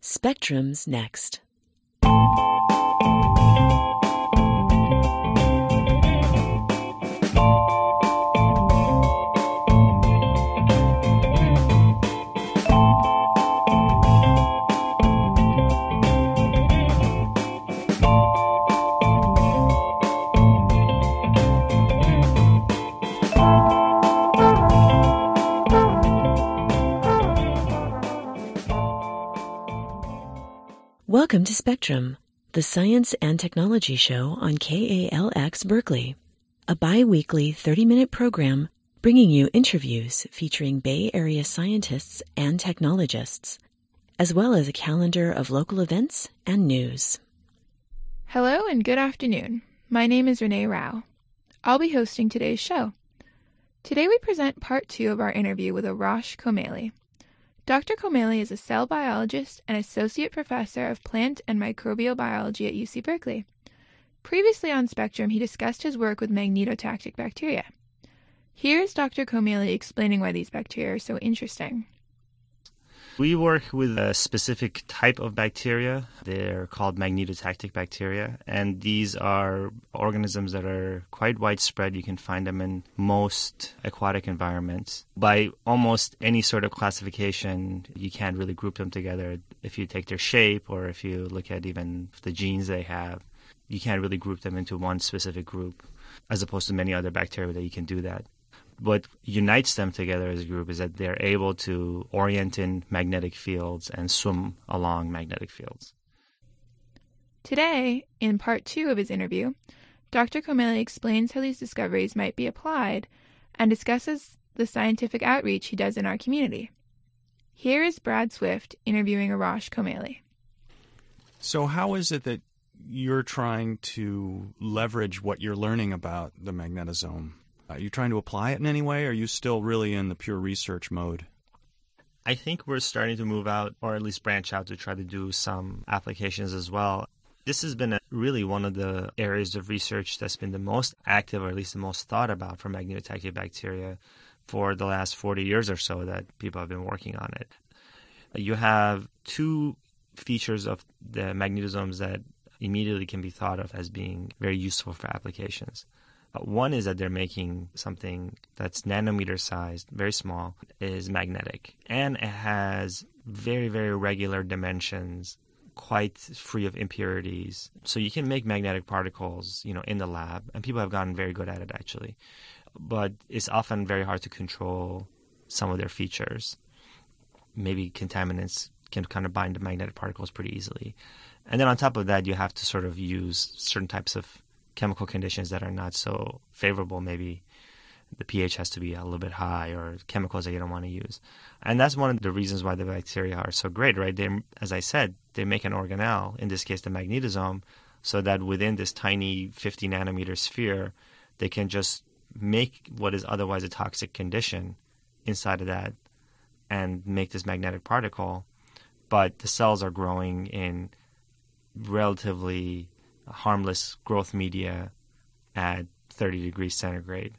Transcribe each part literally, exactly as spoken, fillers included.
Spectrum's next. Welcome to Spectrum, the science and technology show on K A L X Berkeley, a bi-weekly thirty-minute program bringing you interviews featuring Bay Area scientists and technologists, as well as a calendar of local events and news. Hello and good afternoon. My name is Renee Rao. I'll be hosting today's show. Today we present part two of our interview with Arash Khomeily. Doctor Khomeily is a cell biologist and associate professor of plant and microbial biology at U C Berkeley. Previously on Spectrum, he discussed his work with magnetotactic bacteria. Here's Doctor Khomeily explaining why these bacteria are so interesting. We work with a specific type of bacteria. They're called magnetotactic bacteria, and these are organisms that are quite widespread. You can find them in most aquatic environments. By almost any sort of classification, you can't really group them together. If you take their shape or if you look at even the genes they have, you can't really group them into one specific group, as opposed to many other bacteria that you can do that. What unites them together as a group is that they're able to orient in magnetic fields and swim along magnetic fields. Today, in part two of his interview, Doctor Khomeily explains how these discoveries might be applied and discusses the scientific outreach he does in our community. Here is Brad Swift interviewing Arash Khomeily. So how is it that you're trying to leverage what you're learning about the magnetosome? Are you trying to apply it in any way, or are you still really in the pure research mode? I think we're starting to move out, or at least branch out to try to do some applications as well. This has been a, really one of the areas of research that's been the most active, or at least the most thought about for magnetotactic bacteria for the last forty years or so that people have been working on it. You have two features of the magnetosomes that immediately can be thought of as being very useful for applications. One is that they're making something that's nanometer sized, very small, is magnetic. And it has very, very regular dimensions, quite free of impurities. So you can make magnetic particles, you know, in the lab, and people have gotten very good at it, actually. But it's often very hard to control some of their features. Maybe contaminants can kind of bind to magnetic particles pretty easily. And then on top of that, you have to sort of use certain types of chemical conditions that are not so favorable. Maybe the pH has to be a little bit high, or chemicals that you don't want to use. And that's one of the reasons why the bacteria are so great, right? They, as I said, they make an organelle, in this case the magnetosome, so that within this tiny fifty nanometer sphere, they can just make what is otherwise a toxic condition inside of that and make this magnetic particle. But the cells are growing in relatively harmless growth media at thirty degrees centigrade.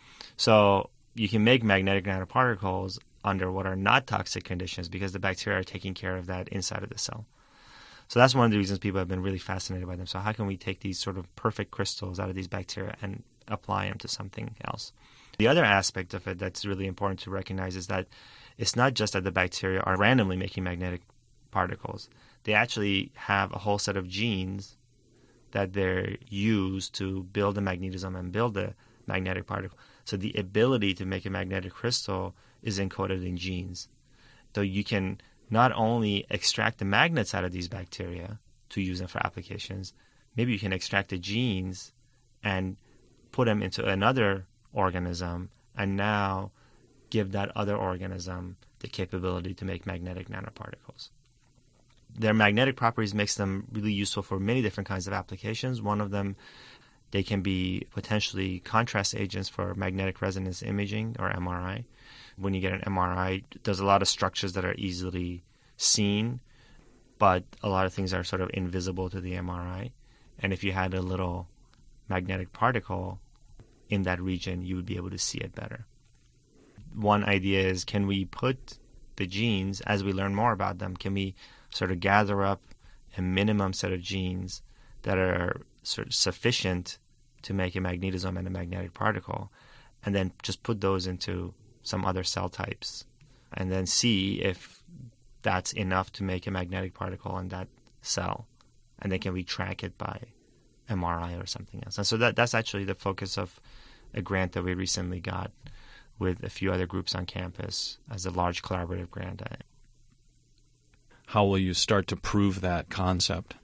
So you can make magnetic nanoparticles under what are not toxic conditions because the bacteria are taking care of that inside of the cell. So that's one of the reasons people have been really fascinated by them. So how can we take these sort of perfect crystals out of these bacteria and apply them to something else? The other aspect of it that's really important to recognize is that it's not just that the bacteria are randomly making magnetic particles. They actually have a whole set of genes that they're used to build a magnetosome and build a magnetic particle. So the ability to make a magnetic crystal is encoded in genes. So you can not only extract the magnets out of these bacteria to use them for applications, maybe you can extract the genes and put them into another organism and now give that other organism the capability to make magnetic nanoparticles. Their magnetic properties makes them really useful for many different kinds of applications. One of them, they can be potentially contrast agents for magnetic resonance imaging, or M R I. When you get an M R I, there's a lot of structures that are easily seen, but a lot of things are sort of invisible to the M R I. And if you had a little magnetic particle in that region, you would be able to see it better. One idea is, can we put the genes, as we learn more about them, can we sort of gather up a minimum set of genes that are sort of sufficient to make a magnetosome and a magnetic particle, and then just put those into some other cell types, and then see if that's enough to make a magnetic particle in that cell, and then can we track it by M R I or something else. And so that that's actually the focus of a grant that we recently got with a few other groups on campus as a large collaborative grant. How will you start to prove that concept?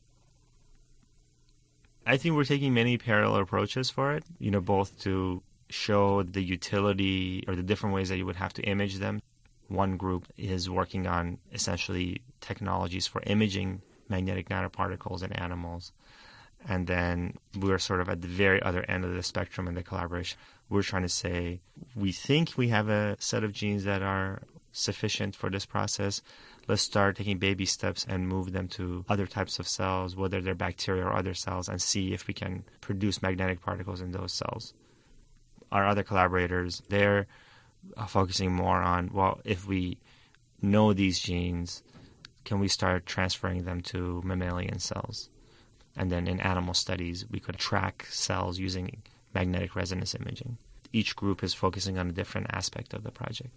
I think we're taking many parallel approaches for it, you know, both to show the utility or the different ways that you would have to image them. One group is working on essentially technologies for imaging magnetic nanoparticles in animals. And then we're sort of at the very other end of the spectrum in the collaboration. We're trying to say, we think we have a set of genes that are sufficient for this process. Let's start taking baby steps and move them to other types of cells, whether they're bacteria or other cells, and see if we can produce magnetic particles in those cells. Our other collaborators, they're focusing more on, well, if we know these genes, can we start transferring them to mammalian cells? And then in animal studies, we could track cells using magnetic resonance imaging. Each group is focusing on a different aspect of the project.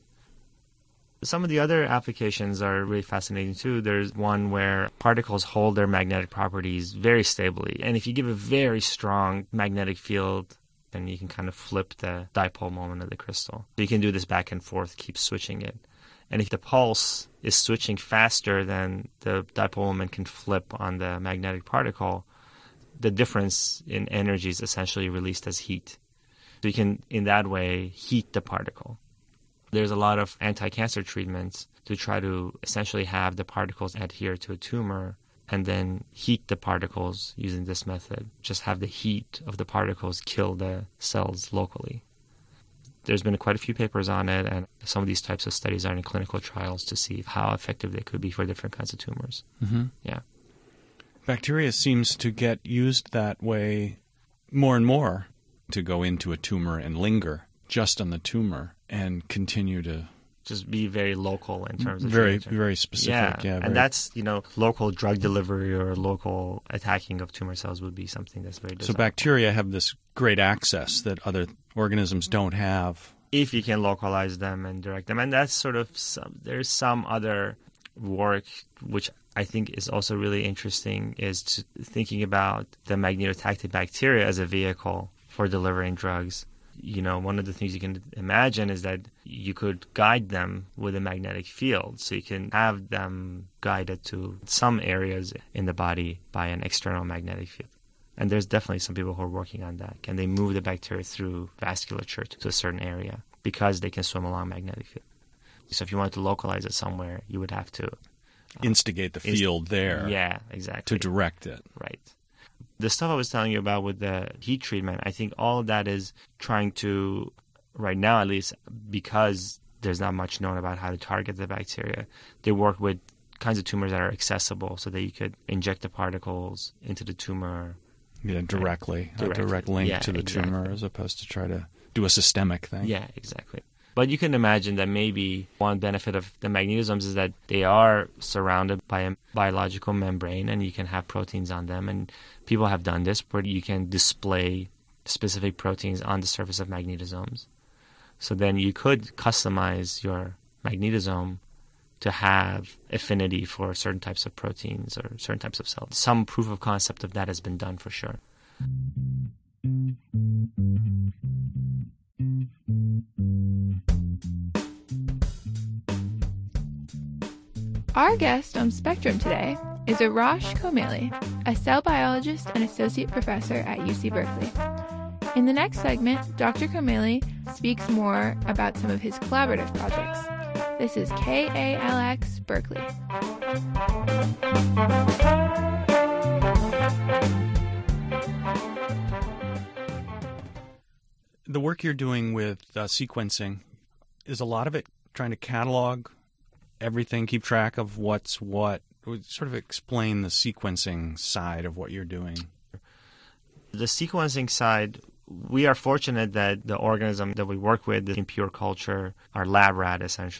Some of the other applications are really fascinating too. There's one where particles hold their magnetic properties very stably. And if you give a very strong magnetic field, then you can kind of flip the dipole moment of the crystal. So you can do this back and forth, keep switching it. And if the pulse is switching faster than the dipole moment can flip on the magnetic particle, the difference in energy is essentially released as heat. So you can, in that way, heat the particle. There's a lot of anti-cancer treatments to try to essentially have the particles adhere to a tumor and then heat the particles using this method. Just have the heat of the particles kill the cells locally. There's been quite a few papers on it, and some of these types of studies are in clinical trials to see how effective they could be for different kinds of tumors. Mm-hmm. Yeah. Bacteria seems to get used that way more and more, to go into a tumor and linger just on the tumor and continue to just be very local in terms of very treatment. very specific. Yeah, yeah very... and that's, you know, local drug delivery or local attacking of tumor cells would be something that's very desirable. So bacteria have this great access that other organisms don't have. If you can localize them and direct them. And that's sort of, some, there's some other work which I think is also really interesting, is to thinking about the magnetotactic bacteria as a vehicle for delivering drugs. You know, one of the things you can imagine is that you could guide them with a magnetic field. So you can have them guided to some areas in the body by an external magnetic field. And there's definitely some people who are working on that. Can they move the bacteria through vasculature to a certain area because they can swim along magnetic field? So if you wanted to localize it somewhere, you would have to uh, instigate the field inst- there. Yeah, exactly. To direct it. Right. The stuff I was telling you about with the heat treatment, I think all of that is trying to, right now at least, because there's not much known about how to target the bacteria, they work with kinds of tumors that are accessible so that you could inject the particles into the tumor. Yeah, directly. directly. A direct link yeah, to the exactly. tumor as opposed to try to do a systemic thing. Yeah, exactly. But you can imagine that maybe one benefit of the magnetosomes is that they are surrounded by a biological membrane and you can have proteins on them. And people have done this where you can display specific proteins on the surface of magnetosomes. So then you could customize your magnetosome to have affinity for certain types of proteins or certain types of cells. Some proof of concept of that has been done for sure. Our guest on Spectrum today is Arash Khomeili, a cell biologist and associate professor at U C Berkeley. In the next segment, Doctor Khomeili speaks more about some of his collaborative projects. This is K A L X Berkeley. The work you're doing with uh, sequencing, is a lot of it trying to catalog everything, keep track of what's what? Sort of explain the sequencing side of what you're doing. The sequencing side, we are fortunate that the organism that we work with in pure culture are lab rat, essentially.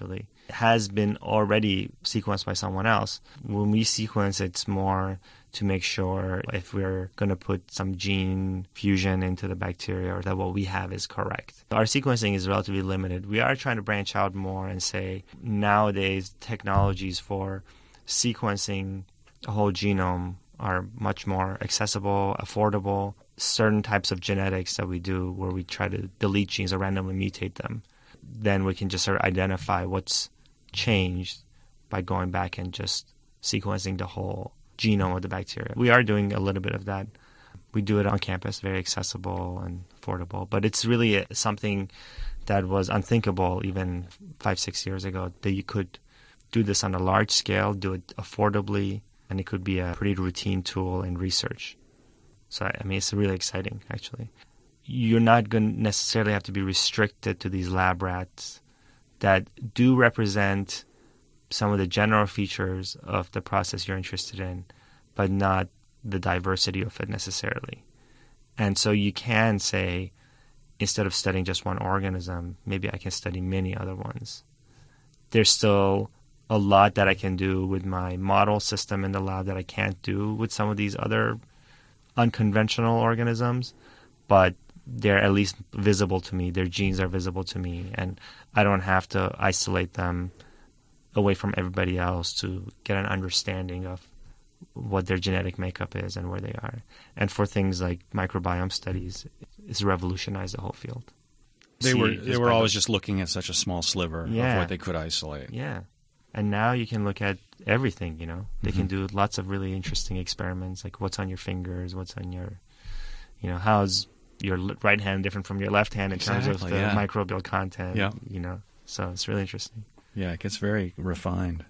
has been already sequenced by someone else. When we sequence, it's more to make sure if we're going to put some gene fusion into the bacteria or that what we have is correct. Our sequencing is relatively limited. We are trying to branch out more and say nowadays technologies for sequencing a whole genome are much more accessible, affordable. Certain types of genetics that we do where we try to delete genes or randomly mutate them, then we can just sort of identify what's changed by going back and just sequencing the whole genome of the bacteria. We are doing a little bit of that. We do it on campus, very accessible and affordable. But it's really something that was unthinkable even five, six years ago, that you could do this on a large scale, do it affordably, and it could be a pretty routine tool in research. So, I mean, it's really exciting, actually. You're not going to necessarily have to be restricted to these lab rats that do represent some of the general features of the process you're interested in, but not the diversity of it necessarily. And so you can say, instead of studying just one organism, maybe I can study many other ones. There's still a lot that I can do with my model system in the lab that I can't do with some of these other unconventional organisms, but they're at least visible to me. Their genes are visible to me, and I don't have to isolate them away from everybody else to get an understanding of what their genetic makeup is and where they are. And for things like microbiome studies, it's revolutionized the whole field. They See, were they just were by always the- just looking at such a small sliver Yeah. of what they could isolate. Yeah. And now you can look at everything, you know. They can Mm-hmm. do lots of really interesting experiments, like what's on your fingers, what's on your, you know, how's your l- right hand different from your left hand in terms of Exactly, the yeah. microbial content, Yeah. you know. So it's really interesting. Yeah, it gets very refined.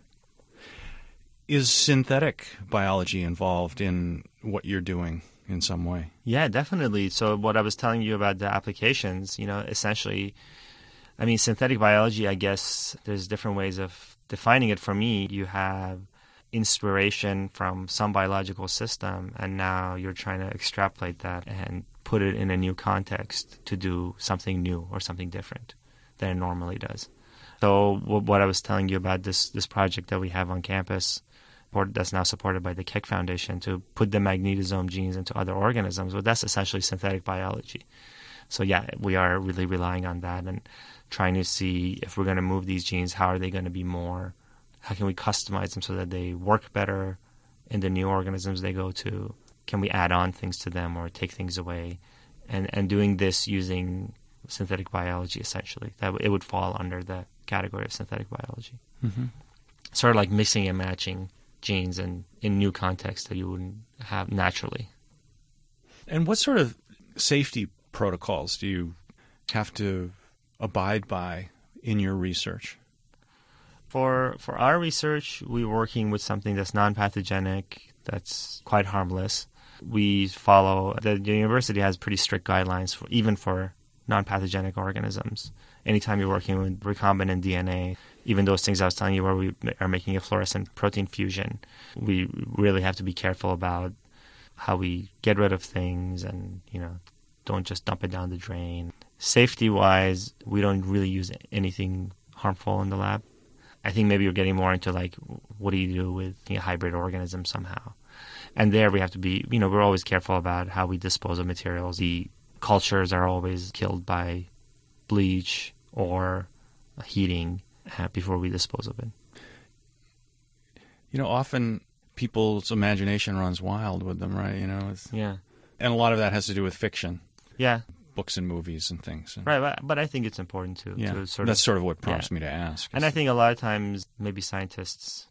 Is synthetic biology involved in what you're doing in some way? Yeah, definitely. So what I was telling you about the applications, you know, essentially, I mean, synthetic biology, I guess there's different ways of defining it. For me, you have inspiration from some biological system, and now you're trying to extrapolate that and put it in a new context to do something new or something different than it normally does. So wh- what I was telling you about this this project that we have on campus, or that's now supported by the Keck Foundation, to put the magnetosome genes into other organisms, well, that's essentially synthetic biology. So yeah, we are really relying on that and trying to see if we're going to move these genes, how are they going to be more, how can we customize them so that they work better in the new organisms they go to? Can we add on things to them or take things away? And and doing this using synthetic biology, essentially. That it would fall under the category of synthetic biology. Mm-hmm. Sort of like mixing and matching genes in, in new contexts that you wouldn't have naturally. And what sort of safety protocols do you have to abide by in your research? For for our research, we're working with something that's non-pathogenic, that's quite harmless. We follow, the, the university has pretty strict guidelines, for even for non-pathogenic organisms. Anytime you're working with recombinant D N A, even those things I was telling you where we are making a fluorescent protein fusion, we really have to be careful about how we get rid of things and, you know, don't just dump it down the drain. Safety-wise, we don't really use anything harmful in the lab. I think maybe you're getting more into, like, what do you do with a hybrid organism somehow? And there we have to be, you know, we're always careful about how we dispose of materials. The cultures are always killed by bleach or heating uh, before we dispose of it. You know, often people's imagination runs wild with them, right? You know, it's, Yeah. and a lot of that has to do with fiction, Yeah. books and movies and things. And, Right, but, but I think it's important to, Yeah, to sort that's of... sort of what prompts yeah. me to ask. And I think a lot of times maybe scientists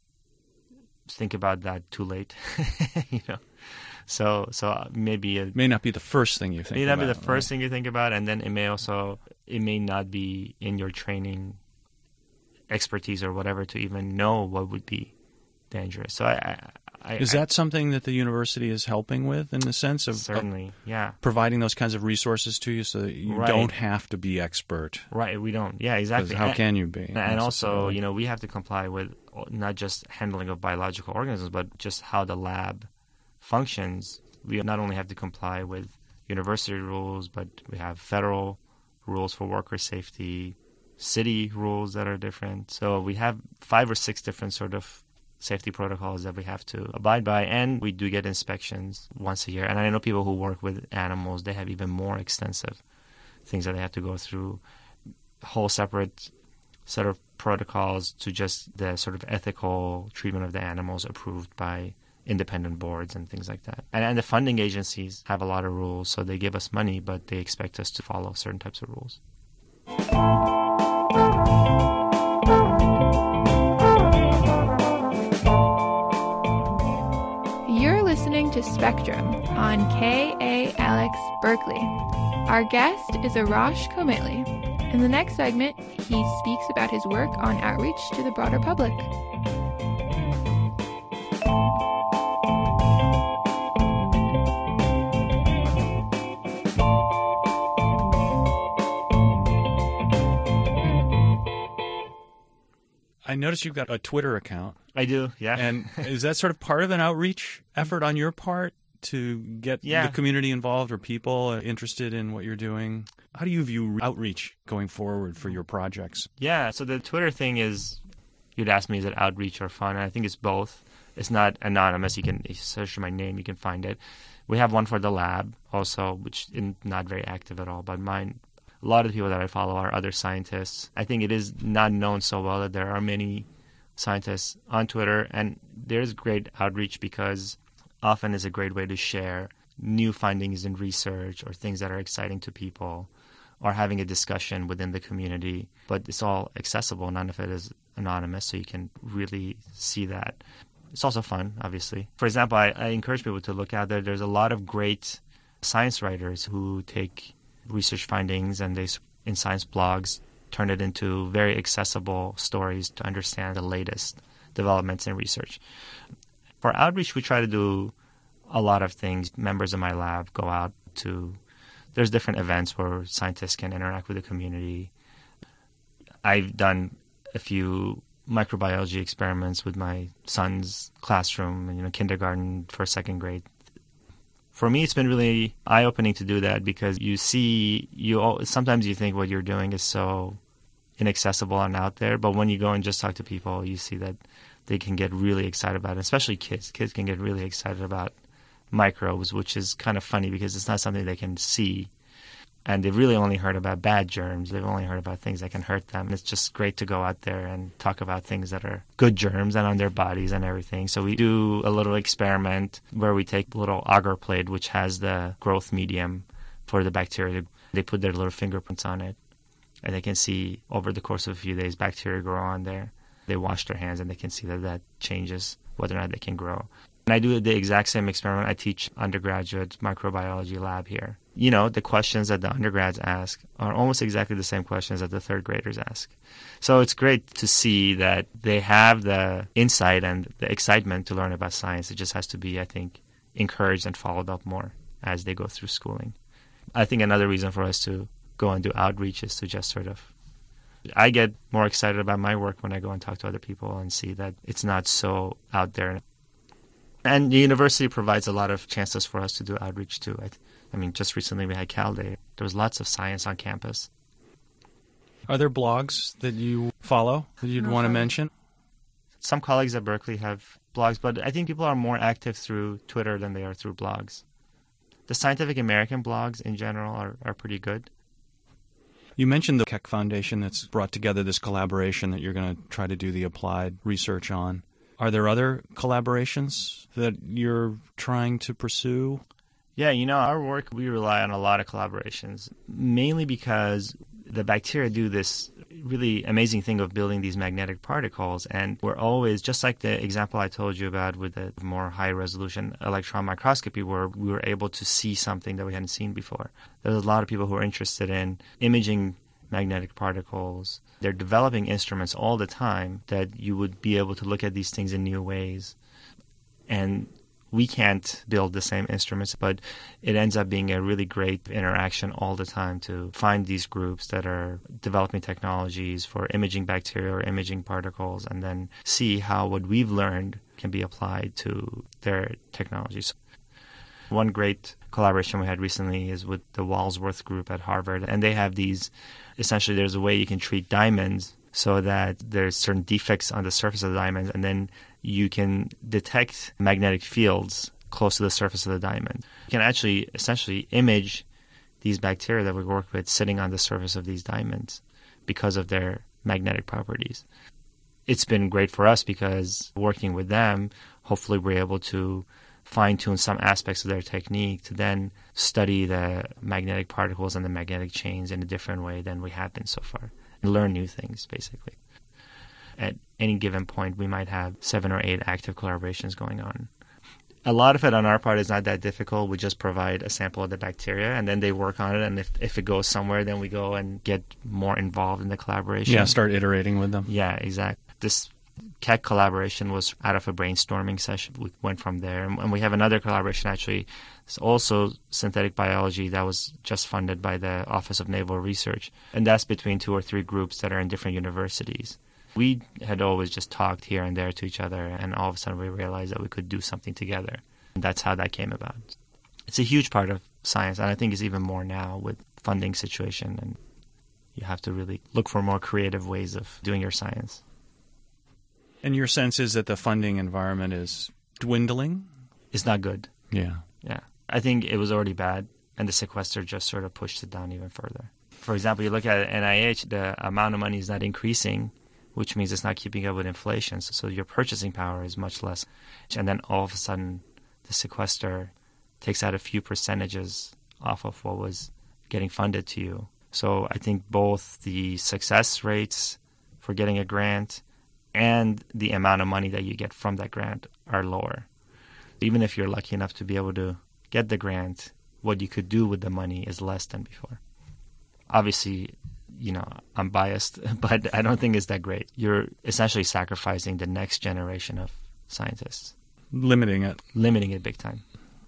think about that too late, you know. So so maybe it It may not be the first thing you think may not be about, the first right? thing you think about, and then it may also it may not be in your training expertise or whatever to even know what would be dangerous. So I, I, I Is that something that the university is helping with in the sense I, of, of certainly yeah providing those kinds of resources to you so that you Right. don't have to be expert? right we don't yeah 'Cause exactly how And- can you be? And also, necessarily? you know, we have to comply with not just handling of biological organisms, but just how the lab functions. We not only have to comply with university rules, but we have federal rules for worker safety, city rules that are different. So we have five or six different sort of safety protocols that we have to abide by, and we do get inspections once a year. And I know people who work with animals, they have even more extensive things that they have to go through, whole separate set of protocols to just the sort of ethical treatment of the animals approved by independent boards and things like that. And, and the funding agencies have a lot of rules, so they give us money, but they expect us to follow certain types of rules. You're listening to Spectrum on K A L X Berkeley. Our guest is Arash Khomeily. In the next segment, he speaks about his work on outreach to the broader public. I noticed you've got a Twitter account. I do, yeah. And is that sort of part of an outreach effort on your part to get yeah. the community involved or people interested in what you're doing? How do you view outreach going forward for your projects? Yeah, so the Twitter thing is, you'd ask me, is it outreach or fun? And I think it's both. It's not anonymous. You can search my name, you can find it. We have one for the lab also, which is not very active at all, but mine, a lot of the people that I follow are other scientists. I think it is not known so well that there are many scientists on Twitter, and there's great outreach because often it's a great way to share new findings in research or things that are exciting to people, or having a discussion within the community. But it's all accessible. None of it is anonymous, so you can really see that. It's also fun, obviously. For example, I, I encourage people to look out there. There's a lot of great science writers who take research findings and they, in science blogs, turn it into very accessible stories to understand the latest developments in research. For outreach, we try to do a lot of things. Members of my lab go out to, there's different events where scientists can interact with the community. I've done a few microbiology experiments with my son's classroom, you know, kindergarten, first, second grade. For me, it's been really eye-opening to do that because you see, you sometimes you think what you're doing is so inaccessible and out there, but when you go and just talk to people, you see that they can get really excited about it, especially kids. Kids can get really excited about microbes, which is kind of funny because it's not something they can see. And they've really only heard about bad germs. They've only heard about things that can hurt them. It's just great to go out there and talk about things that are good germs and on their bodies and everything. So we do a little experiment where we take a little agar plate, which has the growth medium for the bacteria. They put their little fingerprints on it, and they can see over the course of a few days bacteria grow on there. They wash their hands, and they can see that that changes whether or not they can grow. And I do the exact same experiment. I teach undergraduate microbiology lab here. You know, the questions that the undergrads ask are almost exactly the same questions that the third graders ask. So it's great to see that they have the insight and the excitement to learn about science. It just has to be, I think, encouraged and followed up more as they go through schooling. I think another reason for us to go and do outreach is to just sort of, I get more excited about my work when I go and talk to other people and see that it's not so out there. And the university provides a lot of chances for us to do outreach too. I, I mean, just recently we had Cal Day. There was lots of science on campus. Are there blogs that you follow that you'd want to mention? Some colleagues at Berkeley have blogs, but I think people are more active through Twitter than they are through blogs. The Scientific American blogs in general are, are pretty good. You mentioned the Keck Foundation that's brought together this collaboration that you're going to try to do the applied research on. Are there other collaborations that you're trying to pursue? Yeah, you know, our work, we rely on a lot of collaborations, mainly because the bacteria do this really amazing thing of building these magnetic particles, and we're always, just like the example I told you about with the more high-resolution electron microscopy, where we were able to see something that we hadn't seen before. There's a lot of people who are interested in imaging magnetic particles. They're developing instruments all the time that you would be able to look at these things in new ways. And we can't build the same instruments, but it ends up being a really great interaction all the time to find these groups that are developing technologies for imaging bacteria or imaging particles, and then see how what we've learned can be applied to their technologies. One great collaboration we had recently is with the Walsworth group at Harvard, and they have these, essentially there's a way you can treat diamonds so that there's certain defects on the surface of the diamond, and then you can detect magnetic fields close to the surface of the diamond. You can actually essentially image these bacteria that we work with sitting on the surface of these diamonds because of their magnetic properties. It's been great for us because working with them, hopefully we're able to fine-tune some aspects of their technique to then study the magnetic particles and the magnetic chains in a different way than we have been so far, and learn new things, basically. At any given point, we might have seven or eight active collaborations going on. A lot of it on our part is not that difficult. We just provide a sample of the bacteria, and then they work on it, and if, if it goes somewhere, then we go and get more involved in the collaboration. Yeah, start iterating with them. Yeah, exactly. This Keck collaboration was out of a brainstorming session. We went from there. And we have another collaboration, actually. It's also synthetic biology that was just funded by the Office of Naval Research. And that's between two or three groups that are in different universities. We had always just talked here and there to each other, and all of a sudden we realized that we could do something together. And that's how that came about. It's a huge part of science, and I think it's even more now with funding situation. And you have to really look for more creative ways of doing your science. And your sense is that the funding environment is dwindling? It's not good. Yeah. Yeah. I think it was already bad, and the sequester just sort of pushed it down even further. For example, you look at N I H, the amount of money is not increasing, which means it's not keeping up with inflation. So, so your purchasing power is much less. And then all of a sudden, the sequester takes out a few percentages off of what was getting funded to you. So I think both the success rates for getting a grant and the amount of money that you get from that grant are lower. Even if you're lucky enough to be able to get the grant, what you could do with the money is less than before. Obviously, you know, I'm biased, but I don't think it's that great. You're essentially sacrificing the next generation of scientists. Limiting it. Limiting it big time.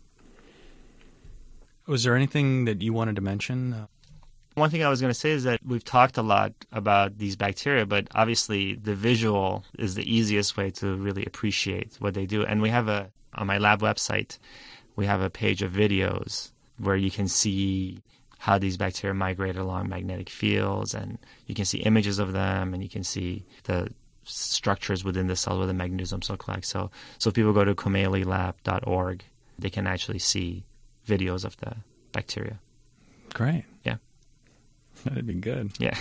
Was there anything that you wanted to mention? One thing I was going to say is that we've talked a lot about these bacteria, but obviously the visual is the easiest way to really appreciate what they do. And we have a, on my lab website, we have a page of videos where you can see how these bacteria migrate along magnetic fields, and you can see images of them, and you can see the structures within the cell, what the mechanisms look like. So, so if people go to comaley lab dot org, they can actually see videos of the bacteria. Great. Yeah. That'd be good. Yeah.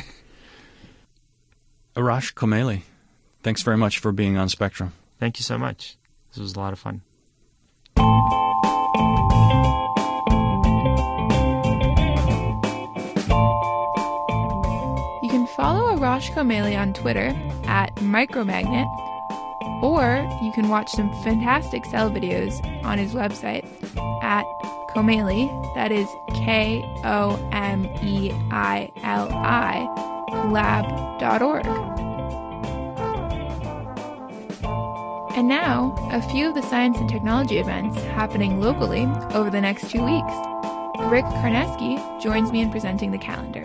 Arash Komaly, thanks very much for being on Spectrum. Thank you so much. This was a lot of fun. You can follow Arash Komaly on Twitter at Micromagnet, or you can watch some fantastic cell videos on his website at Komaly, that is K O M E I L I, lab dot org. And now, a few of the science and technology events happening locally over the next two weeks. Rick Karneski joins me in presenting the calendar.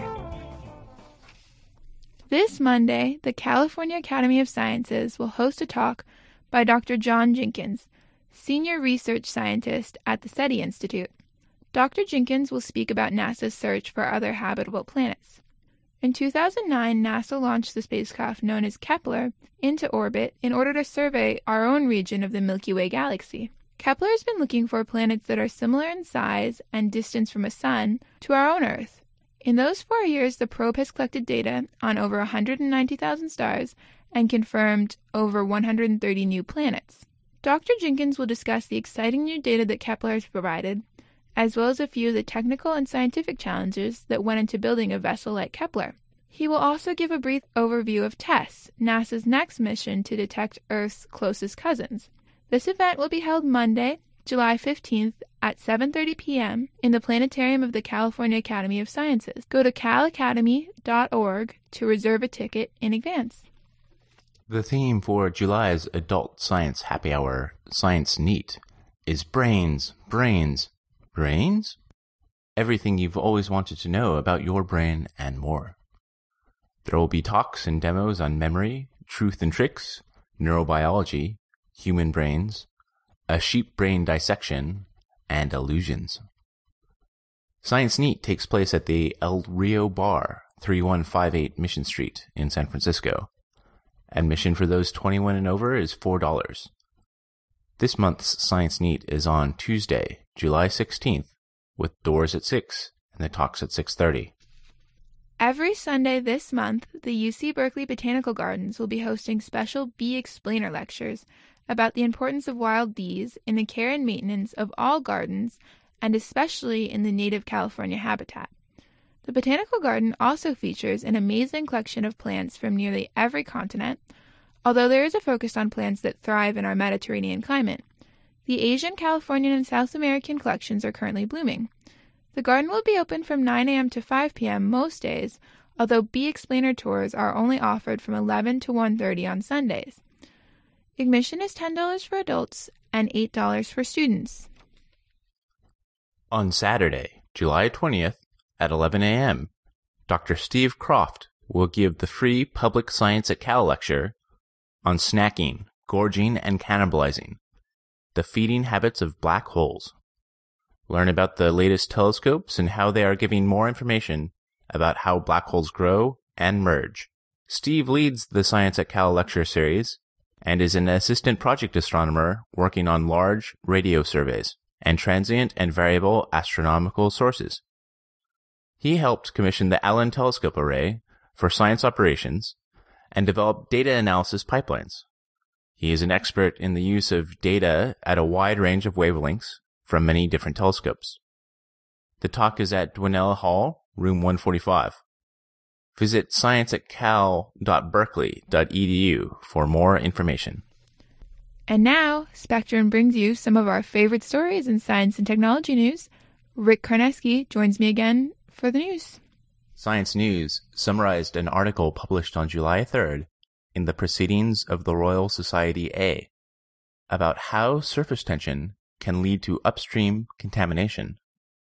This Monday, the California Academy of Sciences will host a talk by Doctor John Jenkins, Senior Research Scientist at the SETI Institute. Doctor Jenkins will speak about NASA's search for other habitable planets. In two thousand nine, NASA launched the spacecraft known as Kepler into orbit in order to survey our own region of the Milky Way galaxy. Kepler has been looking for planets that are similar in size and distance from a sun to our own Earth. In those four years, the probe has collected data on over one hundred ninety thousand stars and confirmed over one hundred thirty new planets. Doctor Jenkins will discuss the exciting new data that Kepler has provided, as well as a few of the technical and scientific challenges that went into building a vessel like Kepler. He will also give a brief overview of TESS, NASA's next mission to detect Earth's closest cousins. This event will be held Monday, July fifteenth at seven thirty p.m. in the planetarium of the California Academy of Sciences. Go to cal academy dot org to reserve a ticket in advance. The theme for July's Adult Science Happy Hour, Science Neat, is brains, brains, brains? Everything you've always wanted to know about your brain and more. There will be talks and demos on memory, truth and tricks, neurobiology, human brains, a sheep brain dissection, and illusions. Science Neat takes place at the El Rio Bar, thirty-one fifty-eight Mission Street in San Francisco. Admission for those twenty-one and over is four dollars. This month's Science Neat is on Tuesday, July sixteenth, with doors at six and the talks at six thirty. Every Sunday this month, the U C Berkeley Botanical Gardens will be hosting special Bee Explainer lectures about the importance of wild bees in the care and maintenance of all gardens, and especially in the native California habitat. The Botanical Garden also features an amazing collection of plants from nearly every continent, although there is a focus on plants that thrive in our Mediterranean climate. The Asian, Californian, and South American collections are currently blooming. The garden will be open from nine a.m. to five p.m. most days, although Bee Explainer tours are only offered from eleven to one thirty on Sundays. Admission is ten dollars for adults and eight dollars for students. On Saturday, July twentieth, at eleven a.m., Doctor Steve Croft will give the free Public Science at Cal lecture on snacking, gorging, and cannibalizing, the feeding habits of black holes. Learn about the latest telescopes and how they are giving more information about how black holes grow and merge. Steve leads the Science at Cal lecture series and is an assistant project astronomer working on large radio surveys and transient and variable astronomical sources. He helped commission the Allen Telescope Array for science operations and develop data analysis pipelines. He is an expert in the use of data at a wide range of wavelengths from many different telescopes. The talk is at Dwinella Hall, room one forty-five. Visit science at cal dot berkeley dot e d u for more information. And now, Spectrum brings you some of our favorite stories in science and technology news. Rick Karneski joins me again for the news. Science News summarized an article published on July third in the Proceedings of the Royal Society A about how surface tension can lead to upstream contamination.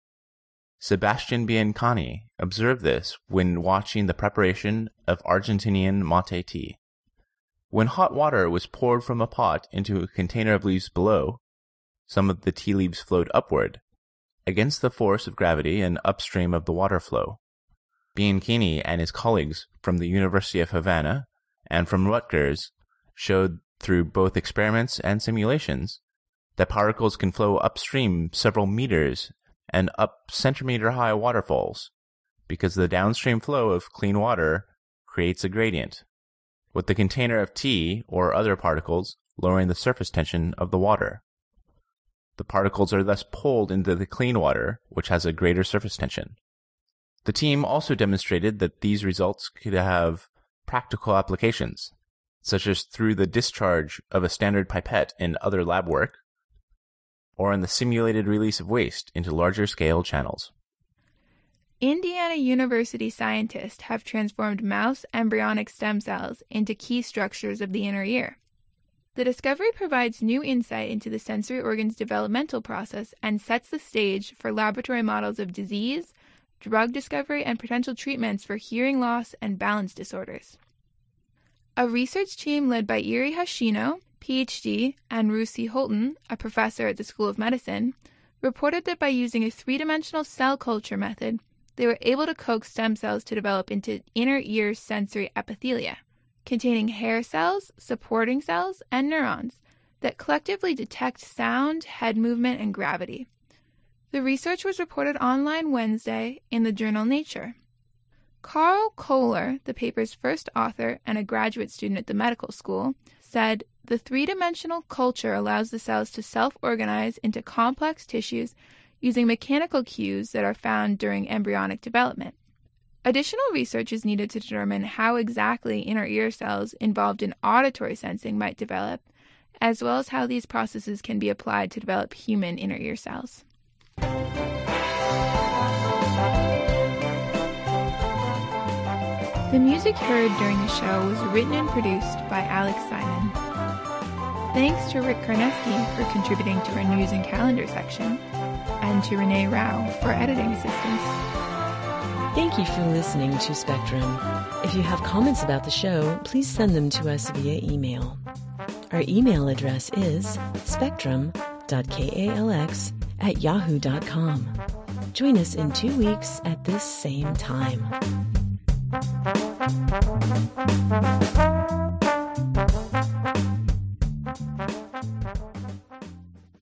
Sebastian Biancani observed this when watching the preparation of Argentinian mate tea. When hot water was poured from a pot into a container of leaves below, some of the tea leaves flowed upward, against the force of gravity and upstream of the water flow. Biancani and his colleagues from the University of Havana and from Rutgers showed through both experiments and simulations that particles can flow upstream several meters and up centimeter-high waterfalls because the downstream flow of clean water creates a gradient, with the container of tea or other particles lowering the surface tension of the water. The particles are thus pulled into the clean water, which has a greater surface tension. The team also demonstrated that these results could have practical applications, such as through the discharge of a standard pipette in other lab work, or in the simulated release of waste into larger-scale channels. Indiana University scientists have transformed mouse embryonic stem cells into key structures of the inner ear. The discovery provides new insight into the sensory organ's developmental process and sets the stage for laboratory models of disease, drug discovery, and potential treatments for hearing loss and balance disorders. A research team led by Iri Hashino, P H D, and Rusi Holton, a professor at the School of Medicine, reported that by using a three-dimensional cell culture method, they were able to coax stem cells to develop into inner ear sensory epithelia, containing hair cells, supporting cells, and neurons that collectively detect sound, head movement, and gravity. The research was reported online Wednesday in the journal Nature. Carl Kohler, the paper's first author and a graduate student at the medical school, said, "The three-dimensional culture allows the cells to self-organize into complex tissues using mechanical cues that are found during embryonic development. Additional research is needed to determine how exactly inner ear cells involved in auditory sensing might develop, as well as how these processes can be applied to develop human inner ear cells." The music heard during the show was written and produced by Alex Simon. Thanks to Rick Karneski for contributing to our news and calendar section, and to Renee Rao for editing assistance. Thank you for listening to Spectrum. If you have comments about the show, please send them to us via email. Our email address is spectrum dot kalx at yahoo dot com. Join us in two weeks at this same time.